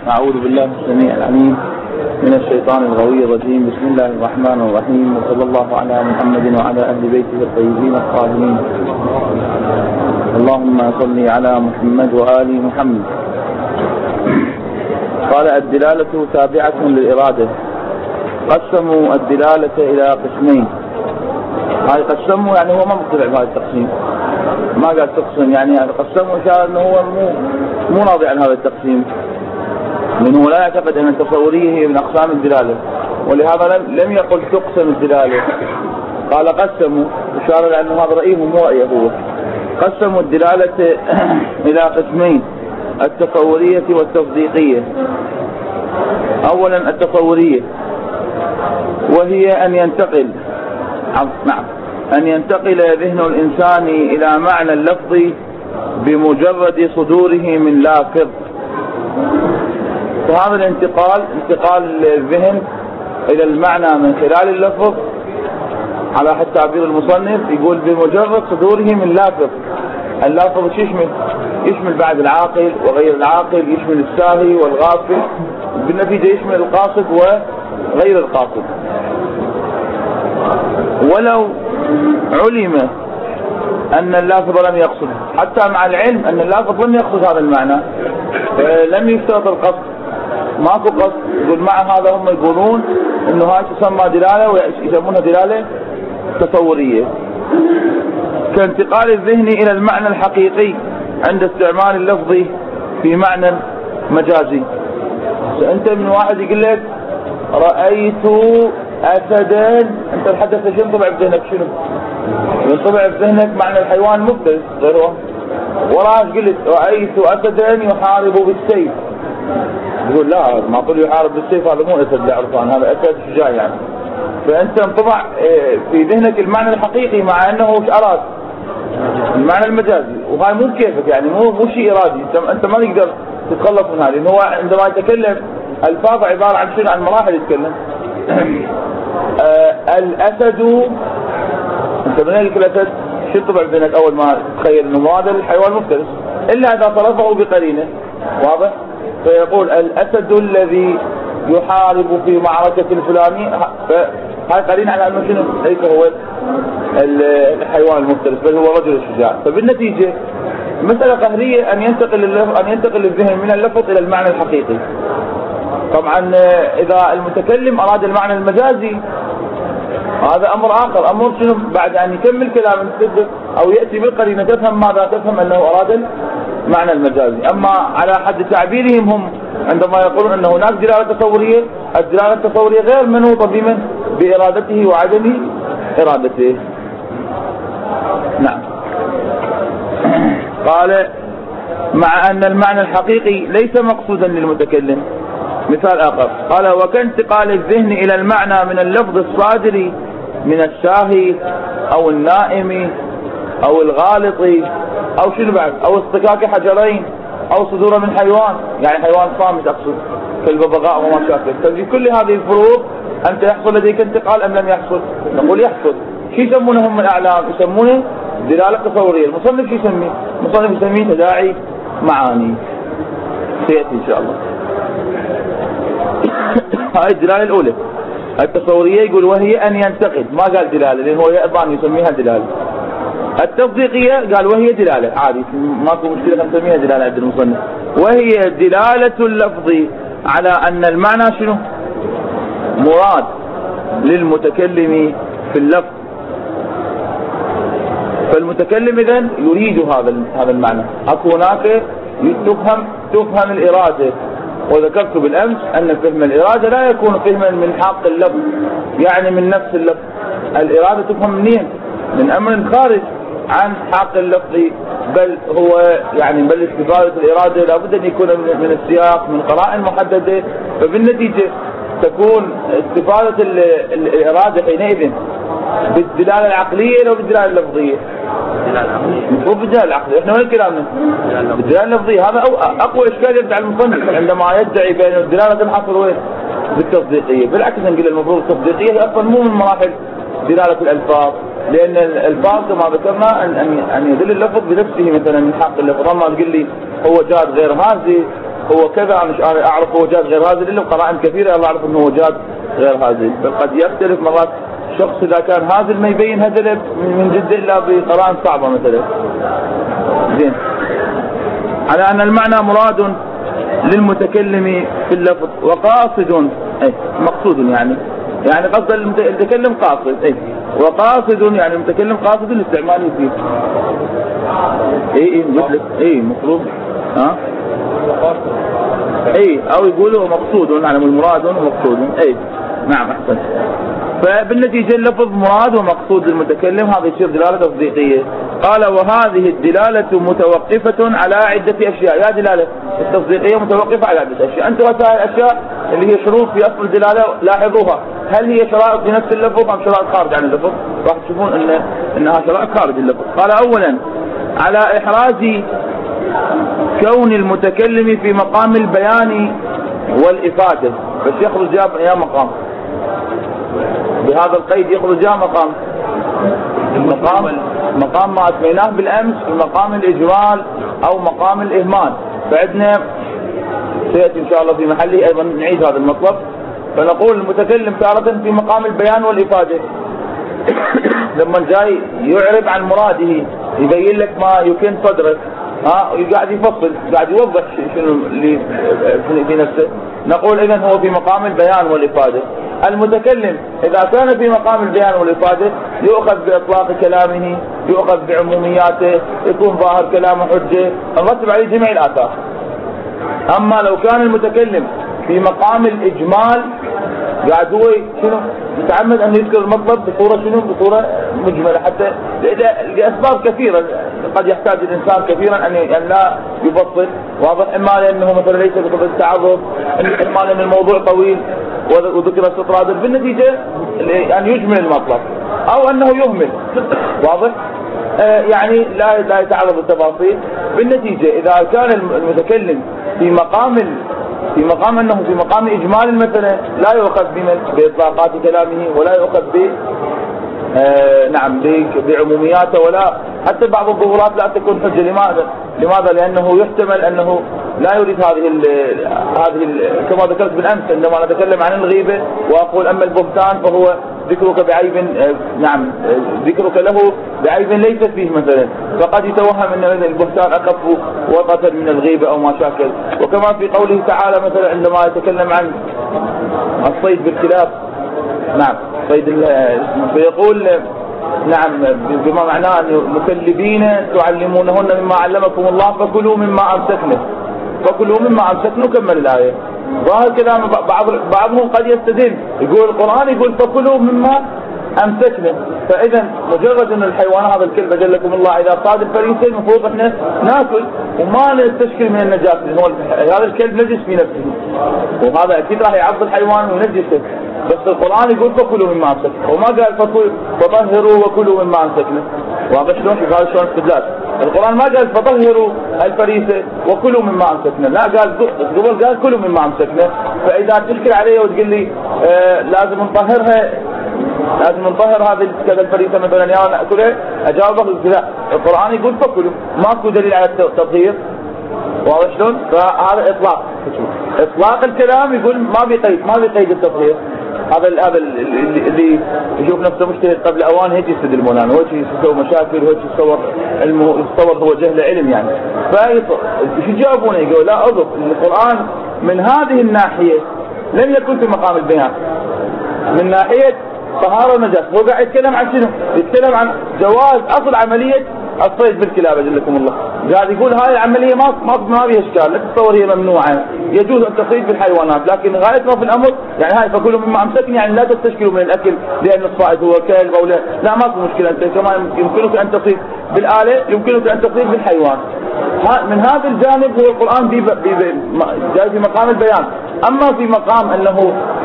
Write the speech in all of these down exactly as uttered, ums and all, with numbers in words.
أعوذ بالله السميع العليم من الشيطان الغوي الرجيم. بسم الله الرحمن الرحيم، وصلى الله على محمد وعلى أهل بيته الطيبين الطاهرين. اللهم صل على محمد وآل محمد. قال: الدلالة تابعة للإرادة. قسموا الدلالة إلى قسمين. هاي قسموا يعني هو ما مقتنع بهذا التقسيم، ما قال تقسم، يعني قسموا إشارة أنه هو مو مو راضي عن هذا التقسيم، لأنه لا يعتقد أن التصورية هي من أقسام الدلالة، ولهذا لم يقل تقسم الدلالة، قال قسموا، إشارة لأنه هذا رأيه مو رأيه هو. قسموا الدلالة إلى قسمين: التصورية والتصديقية. أولا التصورية، وهي أن ينتقل نعم أن ينتقل ذهن الإنسان إلى معنى اللفظ بمجرد صدوره من لافظ. فهذا الانتقال انتقال الذهن إلى المعنى من خلال اللفظ، على حد تعبير المصنف يقول بمجرد صدوره من لافظ. اللافظ شو يشمل؟ يشمل بعد العاقل وغير العاقل، يشمل الساهي والغافل، بالنتيجة يشمل القاصد وغير القاصد. ولو علم أن اللافظ لم يقصد، حتى مع العلم أن اللافظ لم يقصد هذا المعنى، لم يشترط القصد، ماكو قصد. يقول مع هذا هم يقولون أنه هاي تسمى دلالة ويسمونها دلالة تصورية. كانتقال الذهن إلى المعنى الحقيقي عند استعمال اللفظ في معنى مجازي. أنت من واحد يقول لك رأيت أسدا، أنت الحدث شو ينطبع بذهنك؟ شنو ينطبع بذهنك؟ معنى الحيوان مفترس غيره. وراش قلت رأيت أسدا يحارب بالسيف، يقول لا ما أقول يحارب بالسيف، هذا مو أسد عرفان، هذا أسد شجاع يعني. فأنت انطبع في ذهنك المعنى الحقيقي، مع أنه وش أراد؟ المعنى المجازي، وهاي مو كيفك يعني، مو مو شيء إرادي. أنت ما تقدر تتخلص من هذا، لأنه هو عندما يتكلم الفاظ عبارة عن شنو؟ عن مراحل يتكلم. آه الأسد، أنت من هيك الأسد شو ينطبع بذهنك أول ما تخيل أنه هذا الحيوان مفترس، إلا إذا صرفه بقرينة، واضح؟ فيقول الأسد الذي يحارب في معركة الفلانية، فهاي قرينة على أنه شنو؟ ليس هو الحيوان المفترس، بل هو رجل الشجاع. فبالنتيجة مسألة قهرية أن ينتقل أن ينتقل الذهن من اللفظ إلى المعنى الحقيقي. طبعا إذا المتكلم أراد المعنى المجازي هذا أمر آخر، أمر شنو؟ بعد أن يكمل كلام الصدق أو يأتي بالقرينة تفهم ماذا؟ تفهم أنه أراد المعنى المجازي. أما على حد تعبيرهم هم عندما يقولون أن هناك دلالة تصورية، الدلالة التصورية غير منوطة بمن؟ بإرادته وعدم إرادته. نعم. قال: مع أن المعنى الحقيقي ليس مقصودا للمتكلم. مثال آخر قال: وكانتقال الذهن إلى المعنى من اللفظ الصادر من الشاهي أو النائم أو الغالط أو شنو بعد، أو اصطكاك حجرين، أو صدور من حيوان، يعني حيوان صامت أقصد كالببغاء وما شاكل. ففي كل هذه الفروق أنت يحصل لديك انتقال أم لم يحصل؟ نقول يحصل. شو يسمونه هم الأعلام؟ يسمونه دلالة تصورية. المصنف شو يسميه؟ المصنف يسميه تداعي معاني، سيأتي إن شاء الله. هاي الدلالة الأولى التصورية، يقول وهي أن ينتقد، ما قال دلالة لأن هو أيضا يسميها دلالة. التصديقية قال وهي دلالة عادي، ماكو مشكلة نسميها دلالة عند المصنف. وهي دلالة اللفظ على أن المعنى شنو؟ مراد للمتكلم في اللفظ. فالمتكلم إذن يريد هذا هذا المعنى. أكو هناك تفهم تفهم الإرادة، وذكرت بالأمس أن فهم الإرادة لا يكون فهما من حق اللفظ، يعني من نفس اللفظ. الإرادة تفهم منين؟ من أمر خارج عن حق اللفظ، بل هو يعني بل استفادة الإرادة لابد أن يكون من السياق، من قرائن محددة. فبالنتيجة تكون استفادة الإرادة حينئذ بالدلالة العقلية أو بالدلالة اللفظية؟ مو بالدلالة العقلية. احنا وين كلامنا؟ بالدلالة اللفظية. هذا أقوى إشكال يدعي المصنف عندما يدعي بأن الدلالة تنحصر وين؟ بالتصديقية. بالعكس نقول المفروض التصديقية هي أصلا مو من مراحل دلالة الألفاظ، لأن الألفاظ كما ذكرنا أن أن أن يدل اللفظ بنفسه مثلا من حق اللفظ. أما تقول لي هو جاد غير هازي هو كذا، أنا أعرف هو جاز غير هذه العلة قرائن كثيرة الله أعرف أنه هو جاز غير هذه. بل قد يختلف مرات شخص إذا كان هذا ما يبين هذا من جد إلا بقرائن صعبة مثلا. زين، على أن المعنى مراد للمتكلم في اللفظ وقاصد، أي مقصود يعني يعني قصد المتكلم قاصد، أي وقاصد يعني المتكلم قاصد الاستعمال فيه. اي اي مثل اي مفروض ها اي او يقولوا مقصود يعني المراد ومقصود. اي نعم احسن. فبالنتيجة اللفظ مراد ومقصود المتكلم هذا يصير دلالة تصديقية. قال وهذه الدلالة متوقفة على عدة أشياء. يا دلالة التصديقية متوقفة على عدة أشياء. أنتم وسائل الأشياء اللي هي شروط في أصل الدلالة لاحظوها، هل هي شرائط في نفس اللفظ أم شرائط خارج عن اللفظ؟ راح تشوفون إن إنها شرائط خارج اللفظ. قال أولا على إحراز كون المتكلم في مقام البيان والإفادة، بس يخرج جاب يا مقام بهذا القيد، يخرج يا مقام المقام مقام ما أسميناه بالأمس في مقام الإجمال أو مقام الإهمال. فعندنا سيأتي إن شاء الله في محله أيضا نعيد هذا المطلب. فنقول المتكلم تارة في مقام البيان والإفادة لما جاي يعرب عن مراده يبين لك ما يكن صدرك، ها قاعد يفصل قاعد يوضح شنو اللي في نفسه. نقول إذن هو في مقام البيان والإفادة. المتكلم إذا كان في مقام البيان والإفادة يؤخذ بإطلاق كلامه، يؤخذ بعمومياته، يكون ظاهر كلامه حجة، نرتب عليه جميع الآثار. أما لو كان المتكلم في مقام الإجمال قاعد هو شنو متعمد أن يذكر المطلب بصورة شنو بصورة مجملة، حتى لأسباب كثيرة قد يحتاج الإنسان كثيرا أن أن لا يبسط، واضح، إما لأنه مثلا ليس بقدر التعرض، إما لأن الموضوع طويل وذكر استطراد، بالنتيجة أن يجمل المطلب أو أنه يهمل، واضح، آه يعني لا لا يتعرض للتفاصيل. بالنتيجة إذا كان المتكلم في مقام في مقام أنه في مقام إجمال مثلا لا يؤخذ بإطلاقات كلامه ولا يؤخذ ب آه نعم بعمومياته، ولا حتى بعض الظهورات لا تكون حجة. لماذا؟ لماذا؟ لأنه يحتمل أنه لا يريد هذه ال هذه ال كما ذكرت بالأمس عندما نتكلم عن الغيبة وأقول أما البهتان فهو ذكرك بعيب، آه نعم آه ذكرك له بعيب ليس فيه مثلا، فقد يتوهم أن البهتان أخف وطأة من الغيبة أو ما شاكل. وكما في قوله تعالى مثلا عندما يتكلم عن الصيد بالكلاب، نعم صيد، فيقول نعم بما معناه أن مكلبين تعلمونهن مما علمكم الله فكلوا مما أمسكنا، فكلوا مما أمسكنا. كمل الآية. ظاهر كلام بعض بعضهم قد يستدل يقول القرآن يقول فكلوا مما أمسكنا، فإذا مجرد أن الحيوان هذا الكلب جلكم الله إذا صاد الفريسة المفروض إحنا ناكل وما نستشكل من النجاسة، لأن هو هذا الكلب نجس في نفسه وهذا أكيد راح يعض الحيوان ونجسه، بس القرآن يقول فكلوا مما أمسكنا وما قال فطهروا وكلوا مما أمسكنا. واضح شلون؟ شوف هذا شلون استدلال. القرآن ما قال فطهروا الفريسة وكلوا مما أمسكنا، لا قال قبل قال كلوا مما أمسكنا. فإذا تشكل علي وتقول لي آه لازم نطهرها، لازم نطهر هذه كذا الفريسة مثلا يا نأكلها، أجاوبك لا، القرآن يقول فكلوا، ماكو دليل على التطهير. واضح شلون؟ فهذا إطلاق، إطلاق الكلام يقول ما بيقيد ما بيقيد التطهير. هذا هذا اللي يشوف نفسه مجتهد قبل اوان هيك يستدل مولانا، وهيك يسوي مشاكل، وهيك يتصور علمه يتصور هو جهل علم يعني. فشو يجاوبونه؟ يقول لا اضف القرآن من هذه الناحية لم يكن في مقام البيان، من ناحية طهارة ونجاسة. هو قاعد يتكلم عن شنو؟ يتكلم عن جواز اصل عملية الصيد بالكلاب جلكم الله. قاعد يقول هاي العملية ما ما ما فيها اشكال، لا تتصور هي ممنوعة، يجوز ان تصيد بالحيوانات، لكن غاية ما في الامر يعني هاي فكلوا مما امسكني يعني لا تستشكلوا من الاكل لان الصائد هو كلب او لا، لا ماكو مشكلة، انت كمان يمكنك ان تصيد بالآلة، يمكنك ان تصيد بالحيوان. من هذا الجانب هو القرآن بي بي بي جاي في مقام البيان. اما في مقام انه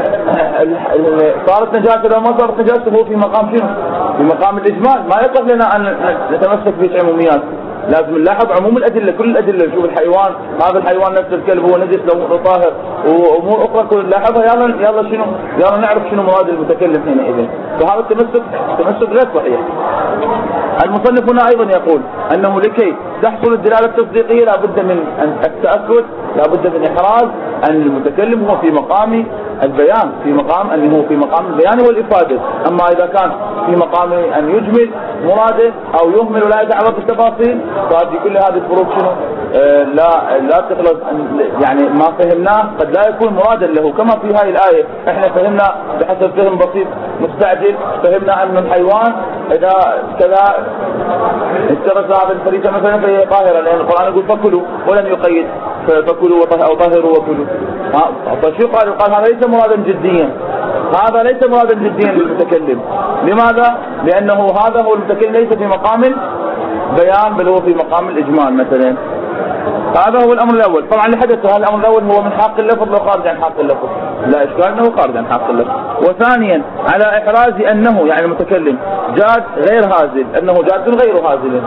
صارت نجاسة لو ما صارت نجاسة هو في مقام شنو؟ في مقام الاجمال. ما يصح لنا ان نتمسك بعموميات، لازم نلاحظ عموم الادله، كل الادله. نشوف الحيوان، هذا الحيوان نفس الكلب هو نجس لو طاهر، وامور اخرى كل نلاحظها. يلا يلا شنو يلا نعرف شنو مراد المتكلم حينئذ. فهذا التمسك تمسك غير صحيح. المصنف هنا ايضا يقول انه لكي تحصل الدلاله التصديقيه لابد من التاكد، لابد من احراز ان المتكلم هو في مقام البيان، في مقام انه هو في مقام البيان والافاده. اما اذا كان في مقام ان يجمل مراده او يهمل ولا يتعرض بالتفاصيل، فهذه كل هذه الفروق شنو آه لا لا تخلص. يعني ما فهمناه قد لا يكون مرادا له، كما في هذه الايه احنا فهمنا بحسب فهم بسيط مستعجل، فهمنا ان الحيوان اذا كذا اشترك هذا الفريسه مثلا فهي طاهره، لان القران يقول فكلوا ولم يقيد فكلوا او طهروا وكلوا. فشو قال؟ قال هذا ليس مرادا جديا، هذا ليس مرادا جديا للمتكلم. لماذا؟ لانه هذا هو المتكلم ليس في مقام البيان بل هو في مقام الاجمال مثلا. هذا هو الامر الاول. طبعا اللي حدث هذا الامر الاول هو من حق اللفظ لو خارج عن حق اللفظ لا اشكال انه خارج عن حق اللفظ. وثانيا على احراز انه يعني المتكلم جاد غير هازل، انه جاد غير هازل.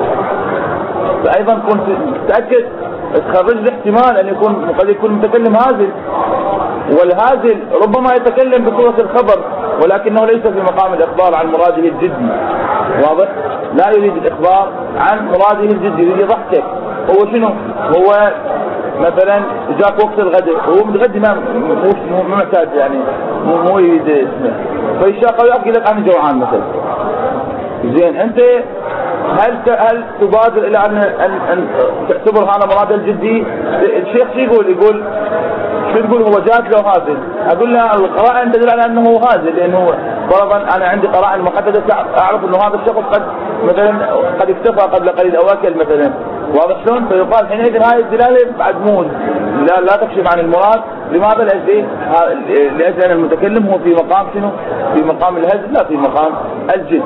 فايضا كنت تاكد تخرج لي احتمال ان يكون قد يكون المتكلم هازل، والهازل ربما يتكلم بصورة الخبر ولكنه ليس في مقام الإخبار عن مراده الجدي. واضح؟ لا يريد الإخبار عن مراده الجدي، يريد يضحكك. هو شنو؟ هو مثلا جاك وقت الغداء، هو متغدي ما مو مو محتاج يعني مو مو يريد اسمه، فيشاق ويحكي لك عن جوعان مثلا. زين أنت هل هل تبادر الى ان ان, أن تعتبر هذا مراده الجدي؟ الشيخ شو يقول؟ يقول شو تقول؟ هو جات له هازل. اقول له القرائن تدل على انه هازل، لانه فرضا انا عندي قرائن محدده اعرف انه هذا الشخص قد مثلا قد اكتفى قبل قليل او اكل مثلا. واضح شلون؟ فيقال حينئذ هذه الدلاله بعد مو لا, لا تكشف عن المراد. لماذا؟ لاجل لاجل ان المتكلم هو في مقام شنو؟ في مقام الهزل لا في مقام الجد.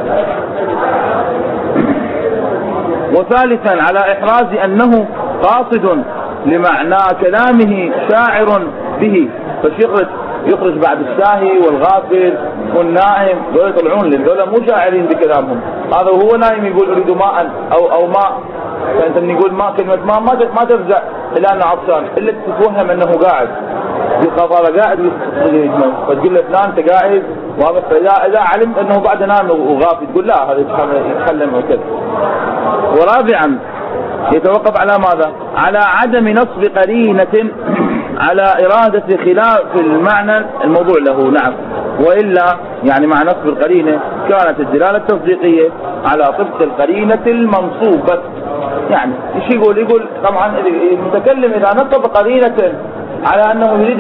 وثالثا على احراز انه قاصد لمعنى كلامه شاعر به، فشيخرج يخرج بعد الساهي والغافل والنائم، دول يطلعون لان دول مو شاعرين بكلامهم. هذا وهو نايم يقول اريد ماء او او ماء، فانت من يقول ماء كلمه ماء ما ما ترجع الى انه عطشان الا تتوهم انه قاعد يخاف هذا قاعد ويجمل، فتقول له فلان انت قاعد. واضح؟ فاذا اذا علمت انه بعد نام وغافل تقول لا هذا يتكلم وكذا. ورابعا يتوقف على ماذا؟ على عدم نصب قرينة على إرادة خلاف المعنى الموضوع له. نعم، وإلا يعني مع نصب القرينة كانت الدلالة التصديقية على طبق القرينة المنصوبة. يعني ايش يقول؟ يقول طبعا المتكلم إذا نصب قرينة على أنه يريد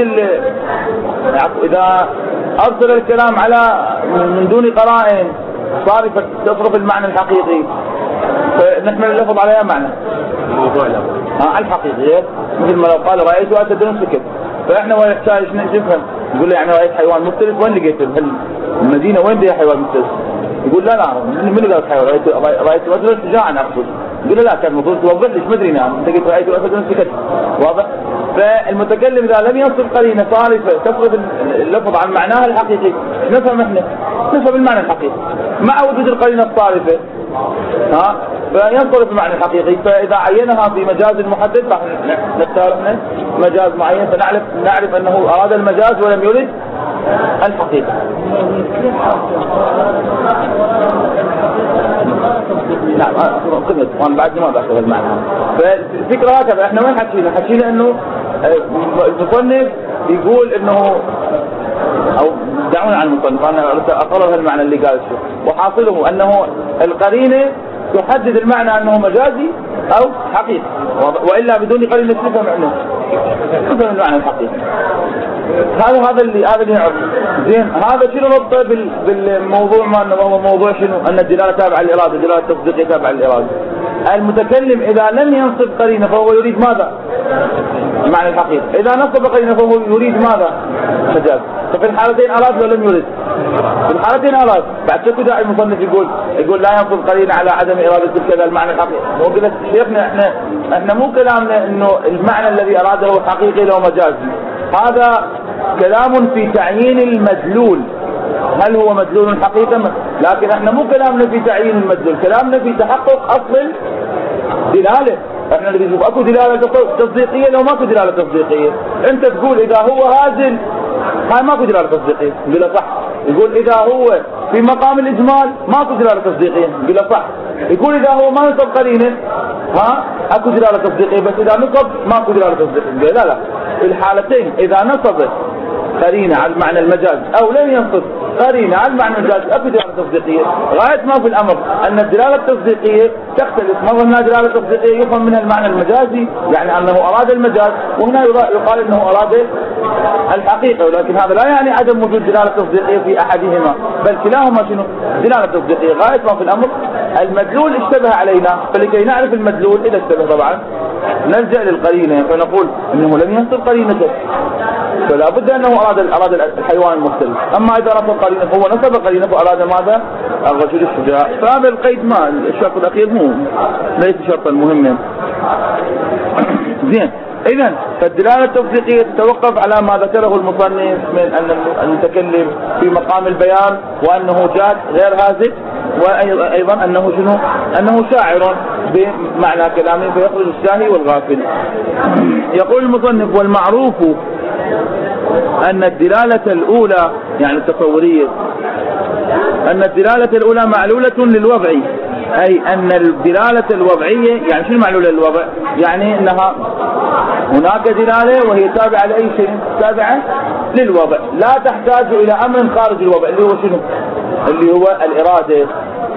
إذا أرسل الكلام على من دون قرائن صارفة تصرف المعنى الحقيقي، فنحن نلفظ عليها معنى الموضوع له ها الحقيقي، مثل ما لو قال رأيت أسد سكت، فإحنا وين نحتاج نفهم؟ يقول له يعني رأيت حيوان مفترس، وين لقيته؟ المدينة وين ده حيوان مفترس؟ يقول لا لا من قال حيوان؟ رأيت رأيت رجلا شجاعا أقصد. يقول له لا كان المفروض توضح ليش مدري نعم انت قلت رأيت أسد سكت. واضح؟ فالمتكلم إذا لم يصف قرينة صارفة تصرف اللفظ عن معناها الحقيقي، نفهم احنا نفهم المعنى الحقيقي مع وجود القرينة الصارفة ها فينصرف المعنى الحقيقي. فإذا عينها في مجاز محدد نختار احنا مجاز معين فنعرف نعرف أنه أراد المجاز ولم يرد الحقيقة. نعم قمت وانا بعد ما بأخذ المعنى. فالفكرة هكذا احنا وين حكينا؟ حكينا انه المصنف يقول انه او دعونا عن المصنف انا اقرر هالمعنى اللي قال الشيخ، وحاصله انه القرينة تحدد المعنى انه مجازي او حقيقي، والا بدون قرينة تفهم عنه تفهم المعنى الحقيقي. هذا هذا اللي هذا اللي نعرف. زين هذا شنو ربطه بالموضوع ما انه هو موضوع شنو؟ ان الدلاله تابعه للاراده، الدلاله التصديقيه تابعه للاراده. المتكلم اذا لم ينصب قرينه فهو يريد ماذا؟ المعنى الحقيقي. اذا نصب قرينه فهو يريد ماذا؟ مجاز. ففي الحالتين اراد ولا لم يرد؟ في الحالتين اراد. بعد شكو داعي المصنف يقول يقول لا ينصب قرينه على عدم اراده كذا المعنى الحقيقي. وقلت شيخنا احنا احنا مو كلامنا انه المعنى الذي اراده حقيقي لو مجازي، هذا كلام في تعيين المدلول، هل هو مدلول حقيقة؟ لكن احنا مو كلامنا في تعيين المدلول، كلامنا في تحقق اصل دلالة. احنا اللي بنشوف اكو دلالة تصديقية لو ماكو دلالة تصديقية. انت تقول اذا هو هازل هاي ماكو دلالة تصديقية، بلا صح. يقول اذا هو في مقام الاجمال ماكو دلالة تصديقية، بلا صح. يقول اذا هو ما نصب قرينة ها اكو دلالة تصديقية، بس اذا نصب ماكو دلالة تصديقية. لا لا، في الحالتين اذا نصب قرينة على المعنى المجاز او لم ينصب قرينة على المعنى المجاز اكو دلالة تصديقية. غاية ما في الامر ان الدلالة التصديقية تختلف، مرة هنا دلالة تصديقية يفهم منها المعنى المجازي يعني انه اراد المجاز، وهنا يقال انه اراد الحقيقة، ولكن هذا لا يعني عدم وجود دلالة تصديقية في احدهما، بل كلاهما شنو؟ دلالة تصديقية. غاية ما في الامر المدلول اشتبه علينا، فلكي نعرف المدلول اذا اشتبه طبعا نلجأ للقرينة فنقول انه لم ينصب قرينته، فلا بد انه اراد اراد الحيوان المختلف. اما اذا نصب قرينه فهو نصب قرينه فاراد ماذا؟ الرجل الشجاع. فهذا القيد ما الشرط الاخير مو ليس شرطا مهما. زين، اذا فالدلاله التصديقيه تتوقف على ما ذكره المصنف من ان المتكلم في مقام البيان وانه جاد غير هازل، وايضا انه شنو؟ انه شاعر بمعنى كلامه فيخرج الشاهي والغافل. يقول المصنف والمعروف أن الدلالة الأولى يعني التصورية أن الدلالة الأولى معلولة للوضع، أي أن الدلالة الوضعية يعني شنو معلولة للوضع؟ يعني أنها هناك دلالة وهي تابعة لأي شيء، تابعة للوضع، لا تحتاج إلى أمر خارج الوضع اللي هو شنو؟ اللي هو الإرادة،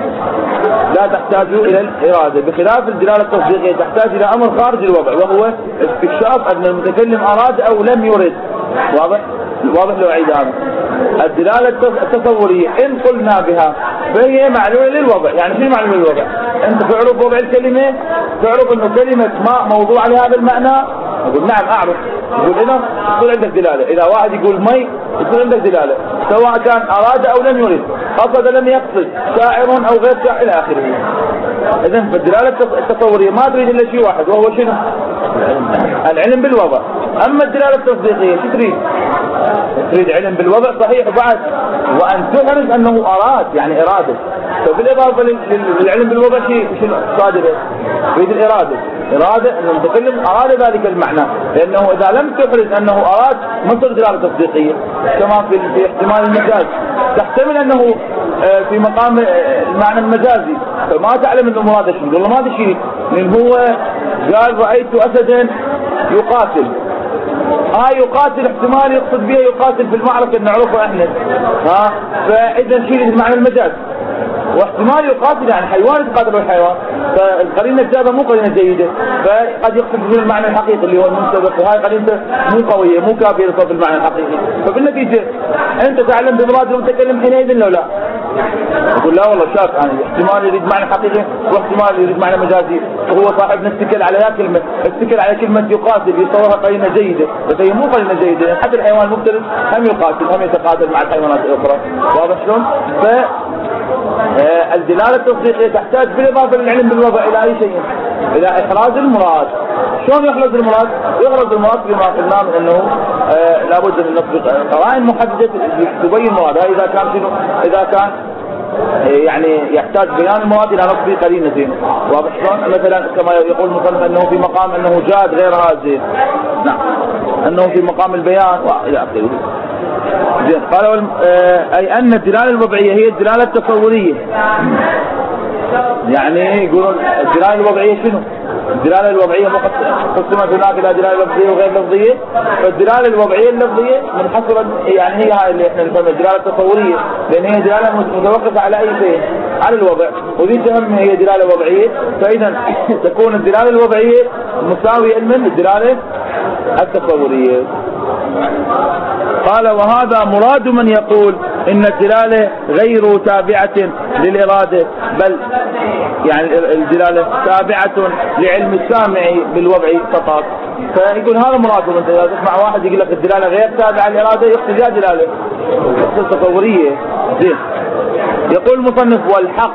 لا تحتاج إلى الإرادة، بخلاف الدلالة التصديقية تحتاج إلى أمر خارج الوضع وهو استكشاف أن المتكلم أراد أو لم يرد. واضح؟ واضح لو أعيد هذا. الدلالة التصورية إن قلنا بها فهي معلولة للوضع، يعني شنو معلولة للوضع؟ أنت تعرف وضع الكلمة، تعرف أنه كلمة ماء موضوع لهذا المعنى، أقول نعم أعرف، يقول إذا يكون عندك دلالة. إذا واحد يقول مي يكون عندك دلالة، سواء كان أراد أو لم يرد، قصد لم يقصد، شاعر أو غير شاعر إلى آخره. إذا فالدلالة التصورية ما تريد إلا شيء واحد وهو شنو؟ العلم بالوضع. أما الدلالة التصديقية شو تريد؟ تريد علم بالوضع صحيح بعد، وأن تحرز أنه أراد يعني إرادة. فبالإضافة للعلم بالوضع شيء شنو صادق؟ تريد الإرادة، إرادة أن المتكلم أراد ذلك المعنى، لأنه إذا لم تحرز أنه أراد مصدر دلالة تصديقية كما في في احتمال المجاز، تحتمل أنه في مقام المعنى المجازي فما تعلم أنه مراد شنو، والله ما ادري شيء، من هو قال رأيت أسدا يقاتل، ها يقاتل احتمال يقصد بها يقاتل في المعركة نعرفها احنا، ها فإذا شيء المعنى المجاز، واحتمال يقاتل يعني حيوان يتقاتل بالحيوان، فالقرينة الجابة مو قرينة جيدة، فقد يقصد به المعنى الحقيقي اللي هو المنسبق، وهاي قرينته مو قوية مو كافية لصف المعنى الحقيقي. فبالنتيجة أنت تعلم بمراد المتكلم حينئذ لو لا؟ يقول لا والله شاك أنا احتمال يريد معنى حقيقي واحتمال يريد معنى مجازي، وهو صاحبنا اتكل على يا كلمة، اتكل على كلمة يقاتل يصورها قرينة جيدة، بس هي مو قرينة جيدة، حتى الحيوان المفترس هم يقاتل هم يتقاتل مع الحيوانات الأخرى. واضح شلون؟ ف الدلالة التصديقية تحتاج بالإضافة للعلم بالوضع إلى أي شيء؟ إلى إخراج المراد. شلون يخرج المراد؟ يخرج المراد بما قلنا من أنه آه لابد من نطبق قرائن محددة تبين المراد. إذا كان شنو؟ إذا كان يعني يحتاج بيان المراد إلى نصب قرينة. واضح شلون؟ مثلا كما يقول المصنف أنه في مقام أنه جاد غير هازل. نعم. أنه في مقام البيان وإلى آخره. زين قالوا أي أن الدلالة الوضعية هي الدلالة التصورية. يعني يقولون الدلالة الوضعية شنو؟ الدلالة الوضعية قسمت هناك إلى دلالة لفظية وغير لفظية، فالدلالة الوضعية اللفظية منحصرة يعني هي هاي اللي احنا نسميها الدلالة التصورية، لأن هي دلالة متوقفة على أي شيء، على الوضع، وذي تهم هي دلالة وضعية، فإذا تكون الدلالة الوضعية مساوية من الدلالة التصورية. قال وهذا مراد من يقول إن الدلالة غير تابعة للإرادة، بل يعني الدلالة تابعة لعلم السامع بالوضع فقط. فيقول هذا مراد من إذا تسمع واحد يقول لك الدلالة غير تابعة للإرادة يقصد يا دلالة يقصد تصورية. زين يقول المصنف والحق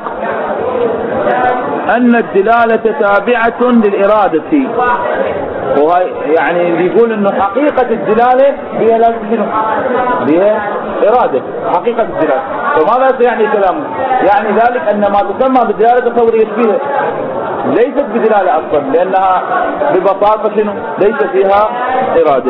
أن الدلالة تابعة للإرادة، وهي يعني بيقول انه حقيقة الدلالة بها لازم شنو؟ بها إرادة، حقيقة الدلالة. فماذا يعني كلامه؟ يعني ذلك ان ما تسمى بالدلالة التصورية بها ليست بدلالة أصلا، لأنها ببساطة شنو؟ ليس فيها إرادة.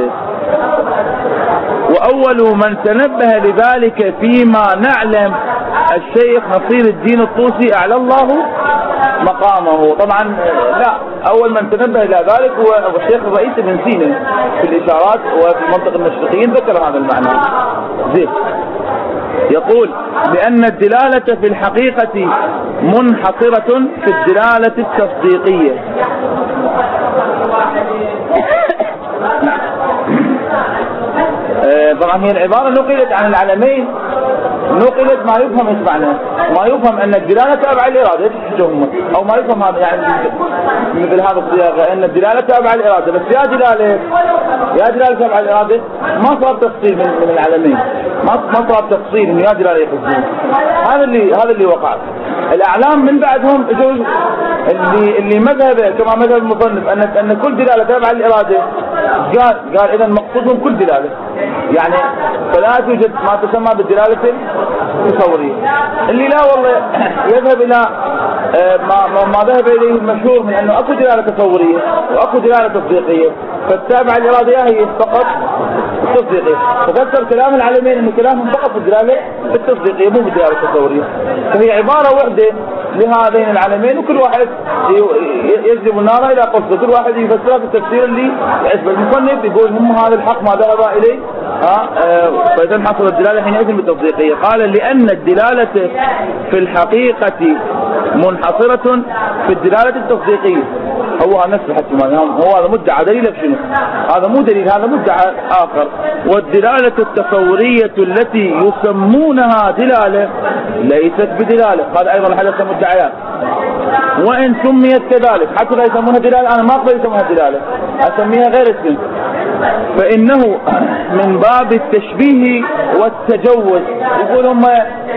وأول من تنبه لذلك فيما نعلم الشيخ نصير الدين الطوسي أعلى الله مقامه. طبعا لا، أول من تنبه إلى ذلك هو الشيخ الرئيس ابن سينا في الإشارات وفي منطق المشرقيين ذكر هذا المعنى. زين، يقول لأن الدلالة في الحقيقة منحصرة في الدلالة التصديقية. طبعا هي العبارة نقلت عن العلمين، نقلت ما يفهم ايش معناه، ما يفهم ان الدلالة تابعة للإرادة، او ما يفهم هذا يعني مثل هذا الصياغة ان الدلالة تابعة للإرادة، بس يا دلالة يا دلالة تابعة للإرادة ما صار تفصيل من, من العلمين، ما ما صار تفصيل انه يا دلالة يقصدون. هذا اللي هذا اللي وقع. الأعلام من بعدهم اجوا اللي اللي مذهبه كما مذهب المصنف ان ان كل دلالة تابعة للإرادة، قال قال اذا مقصودهم كل دلالة، يعني فلا توجد ما تسمى بالدلالة التصورية. اللي لا والله يذهب الى ما ما ذهب اليه المشهور من انه اكو دلالة تصورية واكو دلالة تصديقية، فالتابعة الإرادية هي فقط التصديقية. فذكر كلام العلمين انه كلامهم فقط في الدلالة التصديقية مو بالدلالة التصورية. فهي عبارة واحدة لهذين العلمين، وكل واحد يجلب النار الى قصده، كل واحد يفسرها في التفسير اللي يعجبه. المصنف يقول هم هذا الحق ما ذهب اليه، ها فاذا حصل الدلالة حينئذ بالتصديقية. قال لأن الدلالة في الحقيقة منحصرة في الدلالة التصديقية. هو نفس الحكي، هو هذا مدعى دليل بشنو؟ هذا مو دليل، هذا مدعى آخر. والدلالة التصورية التي يسمونها دلالة ليست بدلالة، هذا أيضا حدث مدعيات. وإن سميت كذلك حتى لا يسمونها دلالة، أنا ما أقدر يسمونها دلالة، أسميها غير اسم، فإنه من باب التشبيه والتجوز. يقول هم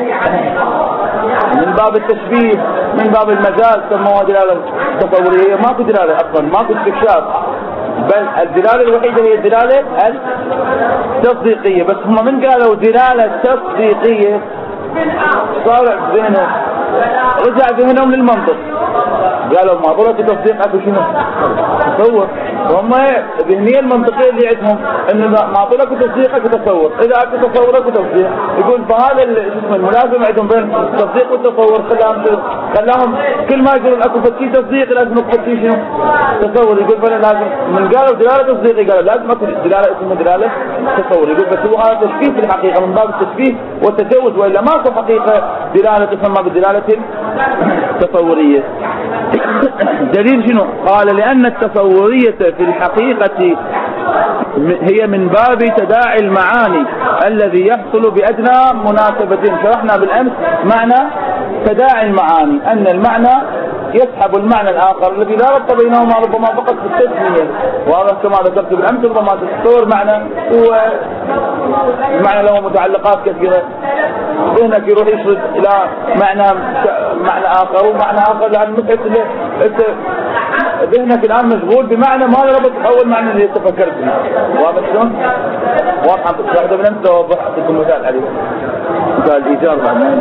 من باب التشبيه، من باب المجاز سموها دلالة تصورية. ماكو دلالة أصلا، ماكو استكشاف، بل الدلالة الوحيدة هي الدلالة التصديقية. بس هم من قالوا دلالة تصديقية صار ذهنهم رجع ذهنهم للمنطق، قالوا ما ضرورة تصديق أكو شنو؟ تصور. وهم ذهنية المنطقية اللي عندهم إنه ما ضرورة تصديق أكو تصور، إذا أكو تصور أكو تصديق. يقول فهذا اسمه الملازم عندهم بين التصديق والتصور، خلاهم خلاهم كل ما يقولون أكو فتشي تصديق لازم فتشي شنو؟ تصور. يقول فأنا لازم من قالوا دلالة تصديقي قالوا لازم أكو دلالة اسمها دلالة تصور. يقول بس هو هذا تشبيه في الحقيقة من باب التشبيه والتجوز، وإلا ما في حقيقة دلالة تسمى بالدلالة التصورية. دليل شنو؟ قال لأن التصورية في الحقيقة هي من باب تداعي المعاني الذي يحصل بأدنى مناسبة. شرحنا بالأمس معنى تداعي المعاني، أن المعنى يسحب المعنى الآخر الذي لا ربط بينهما ربما فقط في التسمية، وهذا كما ذكرت بالأمس ربما تتصور معنى هو المعنى له متعلقات كثيرة، ذهنك يروح يشرد إلى معنى معنى آخر ومعنى آخر، لأن مثل ذهنك الآن مشغول بمعنى ما ربط أول معنى اللي تفكرت فيه. واضح شلون؟ واضحة واحدة من أنت توضح لكم مثال عليه، مثال الإيجار بعد.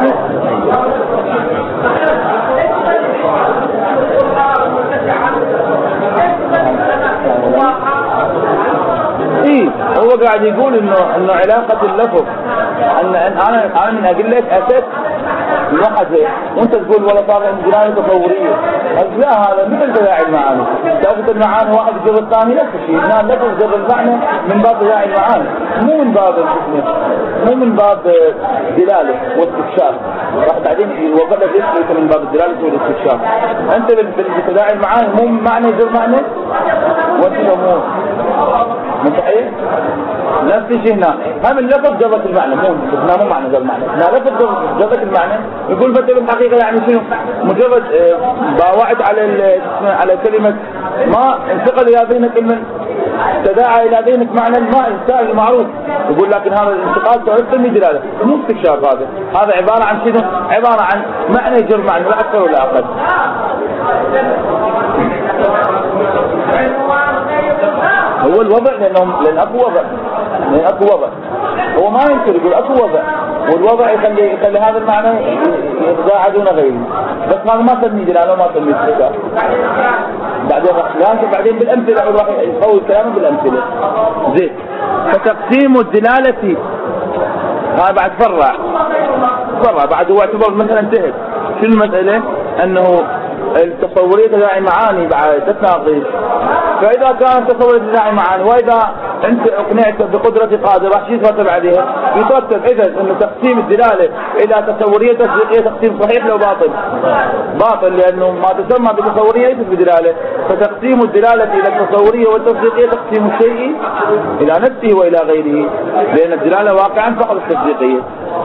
إيه هو قاعد يقول إنه إنه علاقة اللفظ، أن أنا أنا من أقول لك أسد لحظة وأنت تقول والله صار عندي دلالة تصورية، لا هذا مثل تداعي المعاني، تأخذ المعاني واحد جر الثاني نفس الشيء، هنا لفظ جر المعنى من باب تداعي المعاني، مو من باب مو من باب دلالة واستكشاف. راح بعدين وقت ليس من باب الدلالة والاستكشاف. أنت بتداعي المعاني مو معنى جر معنى وأنت مو متحيل نفس الشيء. هنا هم اللفظ جرت المعنى، مو هنا مو معنى جر المعنى، هنا لفظ جرت المعنى. يقول بدل الحقيقة يعني شنو؟ مجرد باوعت على على كلمة ما انتقل إلى ذهنك كلمة تداعى إلى ذهنك معنى الماء السائل المعروف. يقول لكن هذا الانتقال تعرف دلالة مو استكشاف، هذا هذا عبارة عن شنو؟ عبارة عن معنى جر معنى لا أكثر ولا أقل. هو الوضع لانهم لان اكو وضع لان اكو وضع هو ما ينكر يقول اكو وضع والوضع يخلي يخلي هذا المعنى يتباع دون غيره بس هذا ما سميه دلاله ما سميه استدلال بعدين لكن بعدين بالامثله راح يقوي كلامه بالامثله زين. فتقسيم الدلاله هذا بعد فرع فرع بعد هو اعتبر مثلا انتهت شو المساله انه التصورية تداعي معاني بعد تتناقض. فإذا كانت تصورية تداعي معاني وإذا أنت أقنعت بقدرة قادر راح شو يترتب عليها؟ يترتب إذا أن تقسيم الدلالة إلى تصورية تصديقية تقسيم صحيح لو باطل؟ باطل لأنه ما تسمى بتصورية ليست بدلالة. فتقسيم الدلالة إلى التصورية والتصديقية تقسيم الشيء إلى نفسه وإلى غيره لأن الدلالة واقعا فقط التصديقية.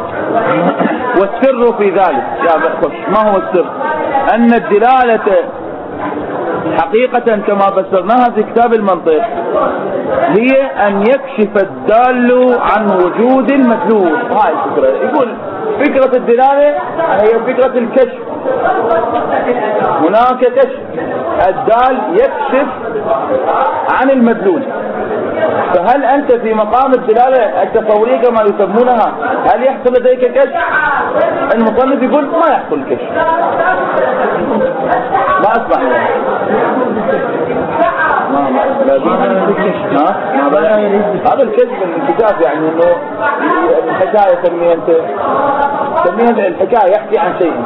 والسر في ذلك يا بخش ما هو السر؟ أن الدلالة حقيقة كما فسرناها في كتاب المنطق هي أن يكشف الدال عن وجود المدلول. هاي الفكرة. يقول فكرة الدلالة هي فكرة الكشف. هناك كشف الدال يكشف عن المدلول. فهل أنت في مقام الدلالة التصورية كما يسمونها هل يحصل لديك كشف؟ المصنف يقول ما يحصل كشف. ما أسمع هذا الكشف الانكشاف يعني انه الحكاية تسميها انت تسميها الحكاية يحكي عن شيء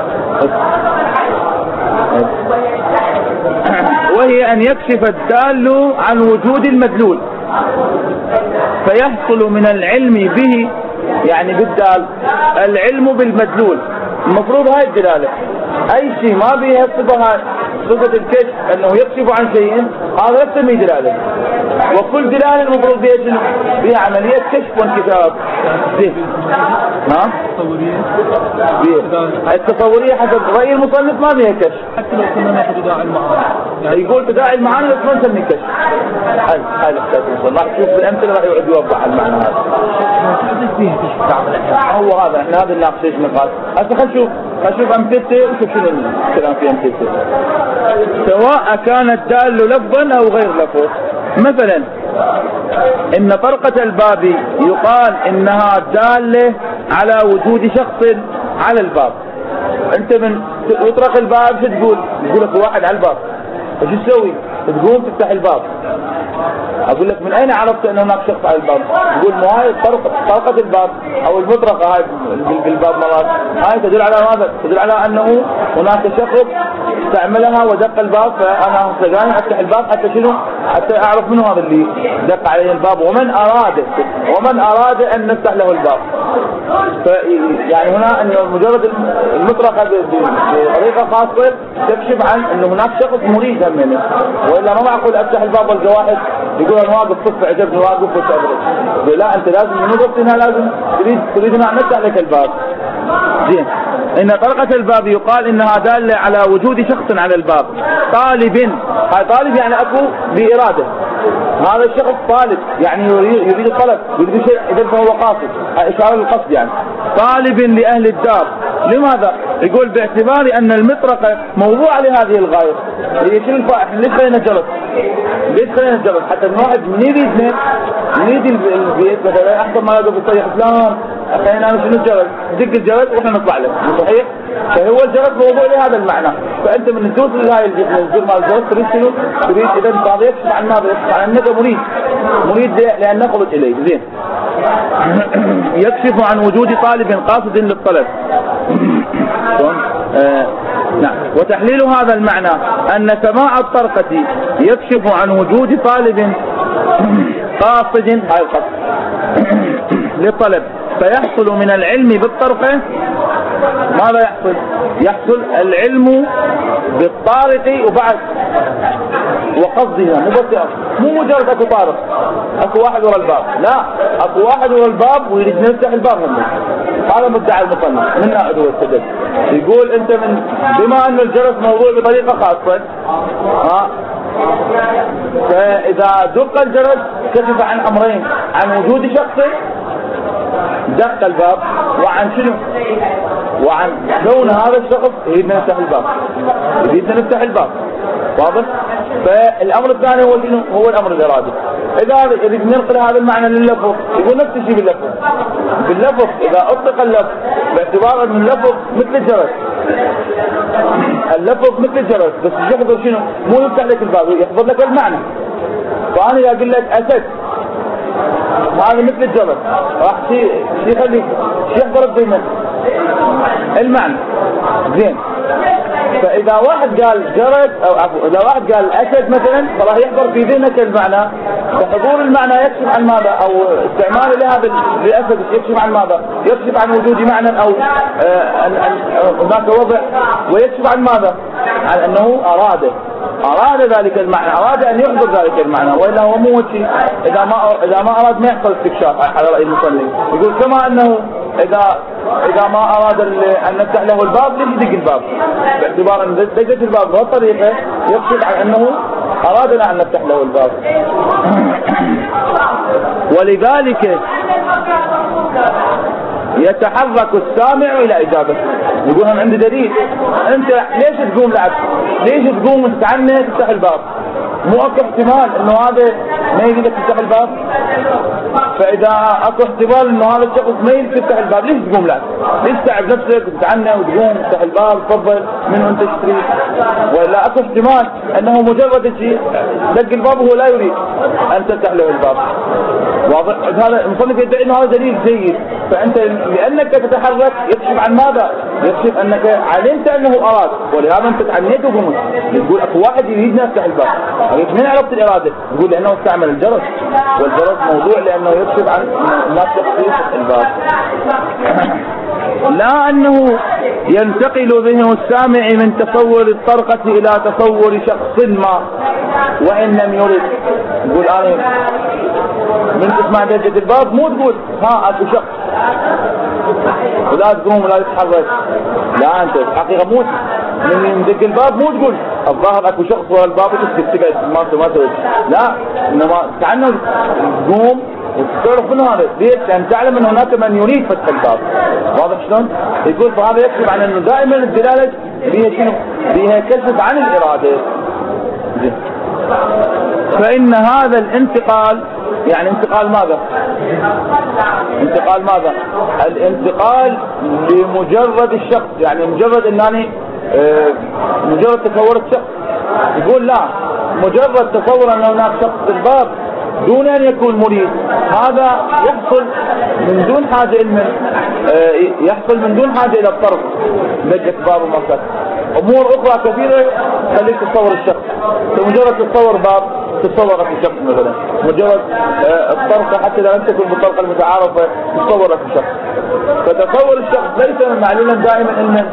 وهي ان يكشف الدال عن وجود المدلول فيحصل من العلم به يعني بالدال العلم بالمدلول. المفروض هاي الدلالة اي شيء ما بيها الصفة صفة الكشف انه يكشف عن شيء هذا لا تسميه دلالة. وكل دلالة المفروض بها بها عملية كشف وانكشاف. ها؟ التصورية حسب رأي المصنف ما بها كشف حتى لو كنا ناخذ تداعي المعاني يقول تداعي المعاني بس ما نسميه كشف. هاي هاي الأحساس راح تشوف بالأمثلة راح يقعد يوضح المعنى هذا. هو هذا احنا هذا الناقش ايش نقاط. هسه خلينا نشوف خلينا نشوف أمثلته ونشوف شنو الكلام في أمثلته. سواء كان الدال لفظا أو غير لفظ. مثلا إن طرقة الباب يقال إنها دالة على وجود شخص على الباب. أنت من يطرق الباب شو تقول؟ يقول لك واحد على الباب. فشو تسوي؟ تقوم تفتح الباب. أقول لك من أين عرفت أن هناك شخص على الباب؟ يقول مو هاي طرقة الباب أو المطرقة هاي بالباب مرات هاي تدل على ماذا؟ تدل على أنه هناك شخص استعملها ودق الباب فأنا سجاني أفتح الباب حتى شنو؟ حتى أعرف منه هذا اللي دق عليه الباب ومن أراد ومن أراد أن نفتح له الباب. يعني هنا أن مجرد المطرقة بطريقة خاصة تكشف عن أنه هناك شخص مريد همينه وإلا ما معقول أفتح الباب والجو واحد يقول أنا واقف صف عجبني واقف وتأبرد. لا أنت لازم من وقت هنا لازم تريد تريد أن نفتح لك الباب. زين. إن طرقة الباب يقال إنها دالة على وجود شخص على الباب. طالب هاي طالب يعني أكو بإرادة هذا الشخص طالب يعني يريد الطلب يريد شيء إذا فهو قاصد إشارة للقصد يعني طالب لأهل الدار. لماذا؟ يقول باعتبار أن المطرقة موضوعة لهذه الغاية. هي شنو الفائح ليش خلينا الجرس؟ ليش خلينا الجرس؟ حتى إن واحد من يريد نريد البيت مثلا أحسن ما يقول بالطريق فلان خلينا شنو الجرس؟ دق الجرس وإحنا نطلع له صحيح؟ فهو الجرس موضوع لهذا المعنى. فأنت من تدوس لهاي الجرس مال الجرس تريد شنو؟ تريد إذا قاضي يكشف عن ماذا؟ يكشف عن أنك مريد مريد لأن نخرج إليه. زين. يكشف عن وجود طالب قاصد للطلب. آه نعم. وتحليل هذا المعنى أن سماع الطرقة يكشف عن وجود طالب قاصد هاي القصد للطلب فيحصل من العلم بالطرقة ماذا يحصل؟ يحصل العلم بالطارق وبعد وقصدها مو بس مو مجرد اكو طارق اكو واحد ورا الباب لا اكو واحد ورا الباب ويريد نفتح الباب هم. هذا مدعي المصنف من ناحية هو السدد يقول انت من بما ان الجرس موضوع بطريقة خاصة ها فاذا دق الجرس كشف عن امرين عن وجود شخص دق الباب وعن شنو وعن كون هذا الشخص يريدنا نفتح الباب يريدنا نفتح الباب واضح فالامر الثاني هو هو الامر الارادي. اذا نريد ننقل هذا المعنى لللفظ يقول نفس الشيء باللفظ. باللفظ اذا اطلق اللفظ باعتبار ان اللفظ مثل الجرس، اللفظ مثل الجرس بس يحضر شنو؟ مو يفتح لك الباب، يحضر لك المعنى. فانا اذا اقول لك اسد هذا مثل الجرس راح شيء يخلي شيء يحضر ضمن المعنى زين. فاذا واحد قال جرس او عفوا اذا واحد قال اسد مثلا فراح يحضر في ذهنك المعنى، فحضور المعنى يكشف عن ماذا؟ او استعماله لهذا لاسد يكشف عن ماذا؟ يكشف عن وجود معنى او هناك آه وضع، ويكشف عن ماذا؟ عن انه اراد اراد ذلك المعنى، اراد ان يحضر ذلك المعنى، والا هو مو شيء. اذا ما اذا ما اراد ما يحصل استكشاف على راي المصلي. يقول كما انه اذا اذا ما اراد ان نفتح له الباب ليش يدق الباب؟ باعتبار ان دقت الباب بهالطريقه يكشف عن انه ارادنا ان نفتح له الباب. ولذلك يتحرك السامع الى اجابته. يقول انا عندي دليل، انت ليش تقوم لعب؟ ليش تقوم تتعنى تفتح الباب؟ مو اكو احتمال انه هذا ما يريد تفتح الباب؟ فاذا اكو احتمال انه هذا الشخص ما يريد تفتح الباب ليش تقوم لعب؟ ليش تتعب نفسك وتتعنى وتقوم تفتح الباب تفضل من انت تشتري؟ ولا اكو احتمال انه مجرد شيء دق الباب وهو لا يريد ان تفتح له الباب. واضح؟ هذا المصنف يدعي انه هذا دليل جيد. فانت لانك تتحرك يكشف عن ماذا؟ يكشف انك علمت انه اراد، ولهذا انت تعنيت وقمت. تقول اكو واحد يريد يفتح الباب، من عرفت الاراده؟ تقول لانه استعمل الجرس، والجرس موضوع لانه يكشف عن ما تخصيص الباب. لا انه ينتقل ذهن السامع من تصور الطرقة الى تصور شخص ما وان لم يرد. يقول انا من تسمع دقة الباب مو تقول ها اكو شخص ولا تقوم ولا تتحرك، لا انت حقيقة مو من يدق الباب مو تقول الظاهر اكو شخص ورا الباب وتسكت تقعد ما ما ترد، لا انما كأنه تقوم وتعرف منه هذا ليش؟ لان تعلم ان هناك من يريد فتح الباب. واضح شلون؟ يقول فهذا يكشف عن انه دائما الدلاله بها شنو؟ بها كشف عن الاراده. فان هذا الانتقال يعني انتقال ماذا؟ انتقال ماذا؟ الانتقال لمجرد الشخص، يعني مجرد انني اه مجرد تصور الشخص. يقول لا، مجرد تصور ان هناك شخص في الباب دون ان يكون مريد هذا يحصل من دون حاجه الى اه يحصل من دون حاجه الى الطرق دقة باب ومفتاح. امور اخرى كثيره خليك تتصور الشخص. مجرد تتصور باب تتصور في شخص مثلا، مجرد اه الطرقه حتى اذا لم تكن بالطرقه المتعارفه تتصور في شخص. فتصور الشخص ليس معلولا دائما ان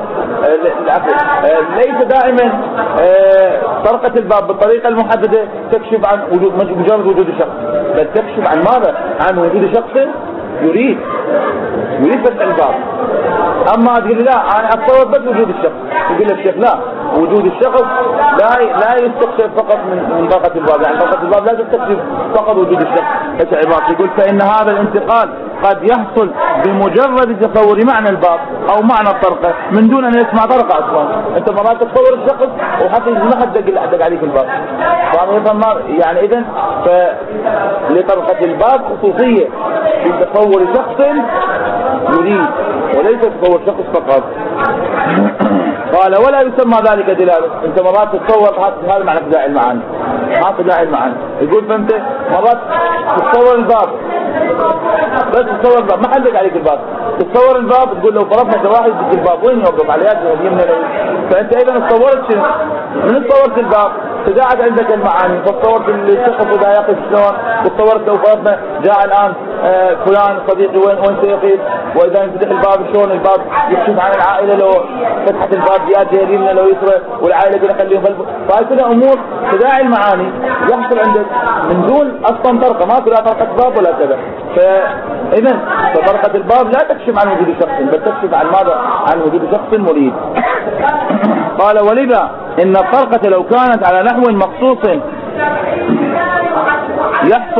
ليس دائما طرقة الباب بالطريقة المحددة تكشف عن وجود مجرد وجود الشخص، بل تكشف عن ماذا؟ عن وجود شخص يريد يريد فتح الباب. اما تقول لا انا اتصور بس وجود الشخص، يقول لك الشيخ لا، وجود الشخص لا لا يستكشف فقط من من طرقة الباب، يعني طرقة الباب لا تستكشف فقط وجود الشخص. ايش عبارة؟ يقول فان هذا الانتقال قد يحصل بمجرد تصور معنى الباب او معنى الطرقة من دون ان يسمع طرقة اصلا. انت مرات تتصور الشخص وحتى ما حد دق دق عليك الباب. يعني اذا فلطرقة الباب خصوصية في تصور شخص يريد وليس تصور شخص فقط. قال ولا يسمى ذلك دلالة. انت مرات تتصور هذا معنى خداع المعاني، هذا خداع المعاني. يقول فانت مرات تتصور الباب بس تتصور الباب ما حدك عليك الباب، تتصور الباب تقول لو فرضنا واحد يدق الباب وين يوقف على يده اليمنى لو. فانت اذا تصورت شنو؟ من تصورت الباب تداعت عندك المعاني، فتصورت الشخص اذا يقف شلون، وتصورت لو فرضنا جاء الان آه فلان صديقي وين وين سيقف، واذا ينفتح الباب شلون الباب يكشف عن العائله لو فتحت الباب بيده اليمنى لو يسرى والعائله بينا خليهم بل... فهي كلها امور تداعي المعاني يحصل عندك من دون اصلا طرقه، ما في لا طرقه باب ولا كذا. فاذا فطرقه الباب لا تكشف عن وجود شخص بل تكشف عن ماذا؟ عن وجود شخص مريد. قال ولذا ان الطرقه لو كانت على نحو مخصوص يحصل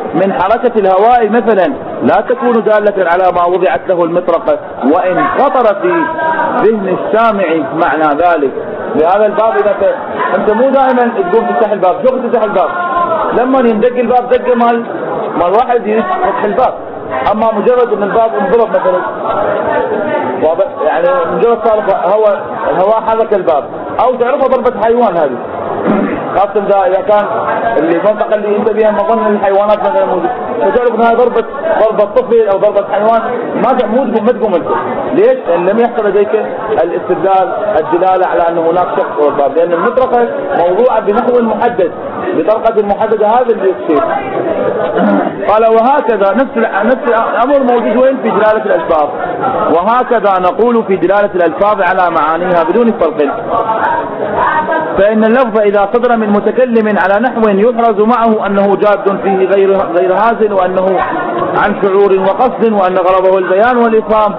من حركة الهواء مثلا لا تكون دالة على ما وضعت له المطرقة وإن خطر في ذهن السامع معنى ذلك. لهذا الباب إذا أنت مو دائما تقوم تفتح الباب، شوف تفتح الباب لما يندق الباب دقة مال مال واحد يفتح الباب، أما مجرد أن الباب انضرب مثلا واضح يعني مجرد صار هواء الهواء حرك الباب أو تعرفها ضربة حيوان هذه خاصة إذا كان اللي المنطقة اللي أنت بها مظن الحيوانات مثلا موجودة فتعرف أنها ضربة ضربة طفل أو ضربة حيوان ما مو ما تقوم أنت. ليش؟ لأن لم يحصل لديك الاستدلال الدلالة على أن هناك شخص هو الباب، لأن المطرقة موضوعة بنحو محدد بطرقة محددة هذا اللي يصير. قال وهكذا نفس نفس الأمر موجود وين في دلالة الألفاظ، وهكذا نقول في دلالة الألفاظ على معانيها بدون فرق. فإن اللفظ إذا صدر من متكلم على نحو يحرز معه أنه جاد فيه غير غير هازل وأنه عن شعور وقصد وأن غرضه البيان والإفهام.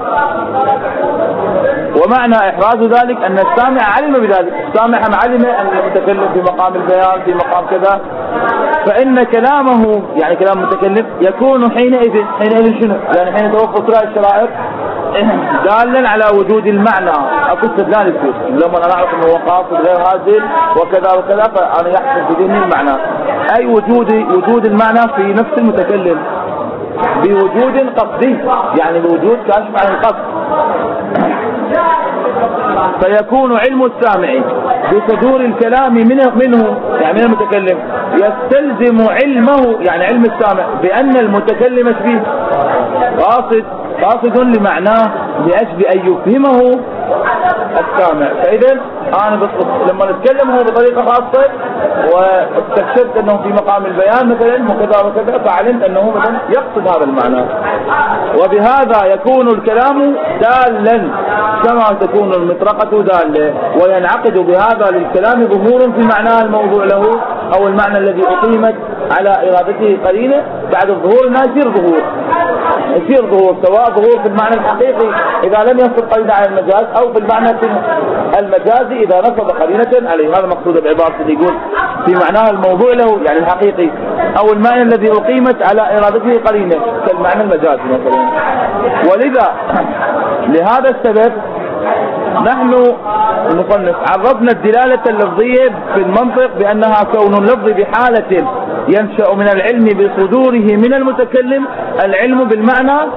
ومعنى إحراز ذلك أن السامع علم بذلك، السامع علم أن المتكلم في مقام البيان في مقام كذا، فإن كلامه يعني كلام المتكلم يكون حينئذ حينئذ شنو؟ يعني حين توفر سائر الشرائط دالا على وجود المعنى. أكو استدلال يصير لما أنا أعرف أنه قاصد غير هازل وكذا وكذا فأنا يحصل في ذهني المعنى، أي وجود وجود المعنى في نفس المتكلم بوجود قصدي يعني بوجود كاشف عن القصد. فيكون علم السامع بصدور الكلام منه منه يعني من المتكلم يستلزم علمه يعني علم السامع بأن المتكلم فيه قاصد قاصد لمعناه لأجل أن يفهمه السامع. فإذا أنا بس لما نتكلم هو بطريقة خاصة واستكشفت أنه في مقام البيان مثلا وكذا وكذا فعلمت أنه مثلا يقصد هذا المعنى، وبهذا يكون الكلام دالا كما تكون المطرقة دالة، وينعقد بهذا للكلام ظهور في معناه الموضوع له أو المعنى الذي أقيمت على إرادته قرينة. بعد الظهور إنها يصير ظهور يصير ظهور سواء ظهور في المعنى الحقيقي إذا لم ينصب قرينة على المجاز أو في المعنى المجازي إذا نصب قرينة عليه. هذا مقصود بعبارة اللي يقول في معناه الموضوع له يعني الحقيقي أو المعنى الذي أقيمت على إرادته قرينة كالمعنى المجازي مثلا. ولذا لهذا السبب نحن نصنف عرفنا الدلالة اللفظية في المنطق بأنها كون اللفظ بحالة ينشأ من العلم بصدوره من المتكلم العلم بالمعنى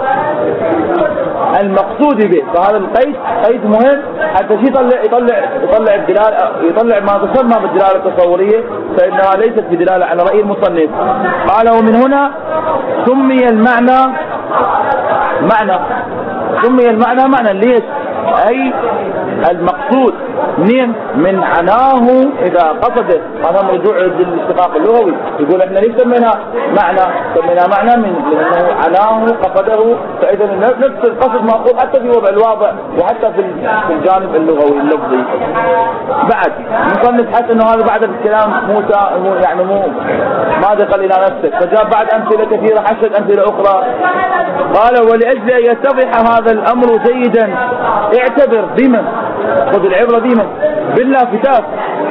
المقصود به. فهذا القيد قيد مهم حتى يطلع يطلع يطلع الدلالة يطلع ما تسمى بالدلالة التصورية فإنها ليست بدلالة على رأي المصنف. قال ومن هنا سمي المعنى معنى سمي المعنى معنى ليش؟ أي المقصود منين؟ من عناه إذا قصده. هذا مرجوع للاشتقاق اللغوي. يقول احنا ليش سمينا معنى؟ سمينا معنى من لأنه عناه قصده. فإذا نفس القصد مأخوذ حتى في وضع الواضع وحتى في الجانب اللغوي اللفظي. بعد نصنف حتى أنه هذا بعد الكلام مو يعني مو ما دخل إلى نفسه فجاء بعد أمثلة كثيرة حشد أمثلة أخرى. قال ولأجل أن يتضح هذا الأمر جيدا اعتبر بمن خذ العبرة بمن باللافتات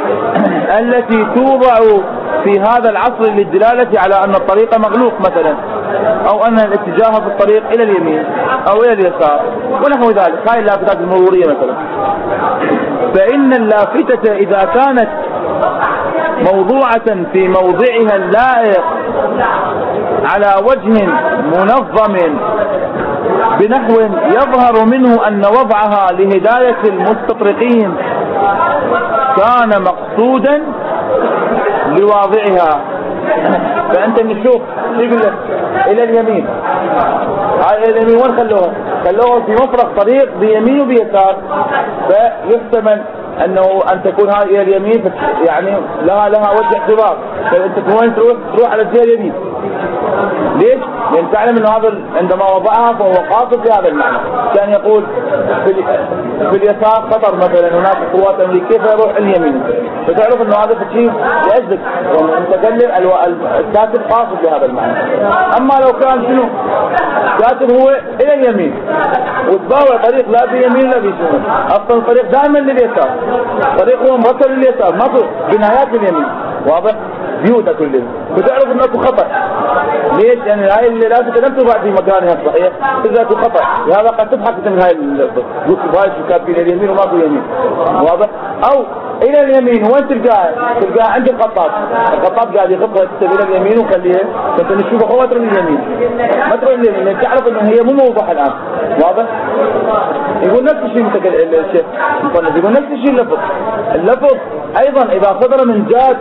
التي توضع في هذا العصر للدلالة على أن الطريق مغلوق مثلا أو أن الاتجاه في الطريق إلى اليمين أو إلى اليسار ونحو ذلك. هاي اللافتات المرورية مثلا. فإن اللافتة إذا كانت موضوعة في موضعها اللائق على وجه منظم بنحو يظهر منه أن وضعها لهداية المستطرقين كان مقصودا لواضعها. فأنت نشوف يقول لك إلى اليمين هاي إلى اليمين وين خلوها؟ خلوها في مفرق طريق بيمين وبيسار فيحتمل أنه أن تكون هاي إلى اليمين يعني لها لها وجه اعتبار فأنت وين تروح تروح على الجهة اليمين. ليش؟ لأن تعلم أنه هذا عندما وضعها فهو قاصد لهذا المعنى. كان يقول في, في اليسار خطر مثلا هناك قوات أمريكية فيروح اليمين فتعرف أنه هذا الشيء يأجلك المتكلم الكاتب قاصد لهذا المعنى. أما لو كان شنو الكاتب هو إلى اليمين وتباوع طريق لا بيمين لا بشمال أصلا الطريق دائما لليسار طريق هو مرتب لليسار ما في بنهايات اليمين واضح بيوتها كلها فتعرف أنه خطر ليش؟ لأن هاي اللي لازم لم تضع في مكانها الصحيح إذا في خطأ، لهذا قد تضحك مثل هاي اللفظ، قلت هاي شو كاتبين اليمين وما في يمين، واضح؟ أو إلى اليمين وين تلقاه؟ تلقاه عند الخطاب، الخطاب قاعد يخطها إلى اليمين وخليها، فأنت نشوفه هو تروح اليمين، ما تروح اليمين، لأن تعرف إنه هي مو موضح الآن، واضح؟ يقول نفس الشيء مثل الشيخ مصنف، يقول نفس الشيء اللفظ، اللفظ أيضا إذا صدر من جاد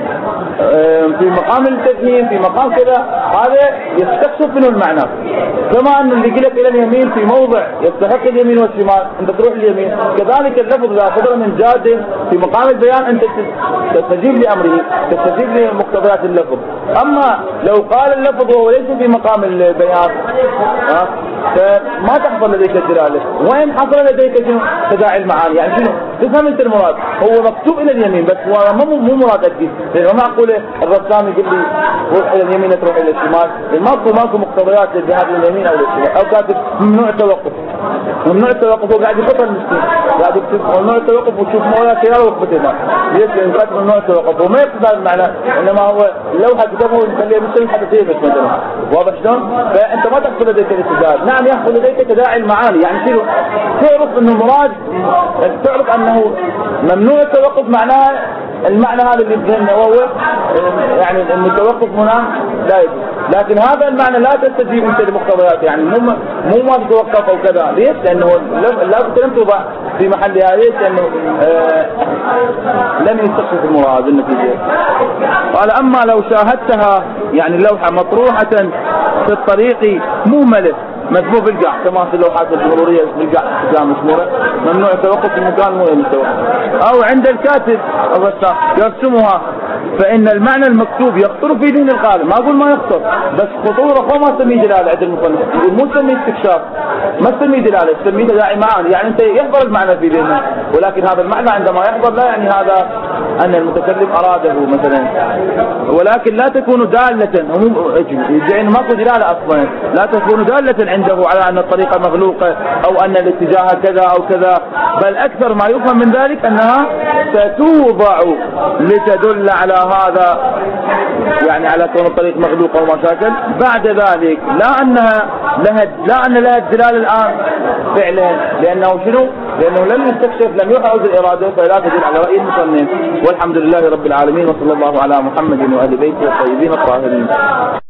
في مقام التثنين في مقام كذا هذا يستكشف منه المعنى، كما أن اللي قلت إلى اليمين في موضع يستحق اليمين والشمال أنت تروح اليمين، كذلك اللفظ إذا صدر من جاد في مقام البيان أنت تستجيب لأمره، تستجيب لمقتضيات اللفظ. أما لو قال اللفظ وهو ليس في مقام البيان ها فما تحصل لديك الدلالة. وين حصل لديك تداعي المعاني؟ يعني شنو؟ تفهم أنت المراد، هو مكتوب إلى اليمين بس هو مو مو مراد أكيد، لأنه ما معقولة الرسام يقول لي روح إلى اليمين تروح إلى الشمال، ماكو ماكو مقتضيات للذهاب إلى اليمين أو للشمال، أو كاتب ممنوع التوقف، ممنوع التوقف، هو قاعد يخطر المسكين، قاعد يكتب ممنوع التوقف وتشوف مولاة سيارة وقفتنا، ليش؟ لأنه كاتب ممنوع التوقف، وما يقصد المعنى، إنما هو اللوحة كتبه ويخليها بالسلم حتى تيبس مثلا، واضح شلون؟ فأنت ما تحصل لديك الاتجاه، نعم يحصل لديك تداعي المعاني، يعني شنو؟ تعرف إنه المراد، تعرف أنه ممنوع التوقف معناه المعنى هذا اللي بذهننا وهو يعني ان التوقف هنا لا يجوز، لكن هذا المعنى لا تستجيب انت لمقتضياته، يعني مو مو ما تتوقف او كذا، ليش؟ لانه لابد لم توضع في محلها، ليش؟ لانه آه لم يستكشف المراد النتيجه. قال اما لو شاهدتها يعني اللوحه مطروحه في الطريق مهمله مذبوح بالقاع كما في اللوحات المروريه بالقاع قدام مشموره، ممنوع التوقف في المكان مو التوقف، او عند الكاتب الرسام يرسمها، فان المعنى المكتوب يخطر في ذهن القارئ، ما اقول ما يخطر بس خطوره هو ما تسميه دلاله عند المصنف، يقول مو تسميه استكشاف، ما تسميه دلاله، تسميه تداعي معاني، يعني انت يحضر المعنى في ذهنه، ولكن هذا المعنى عندما يحضر لا يعني هذا ان المتكلم اراده مثلا، ولكن لا تكون داله، يعني ماكو دلاله اصلا، لا تكون داله عنده على ان الطريقه مغلوقه او ان الاتجاه كذا او كذا، بل اكثر ما يفهم من ذلك انها ستوضع لتدل على هذا، يعني على كون الطريق مغلوقه ومشاكل، بعد ذلك لا انها لها لا ان لها الدلاله الان فعلا، لانه شنو؟ لانه لم يستكشف، لم يحرز الاراده، فلا تدل على راي المصنف. والحمد لله رب العالمين، وصلى الله على محمد وآل بيته الطيبين الطاهرين.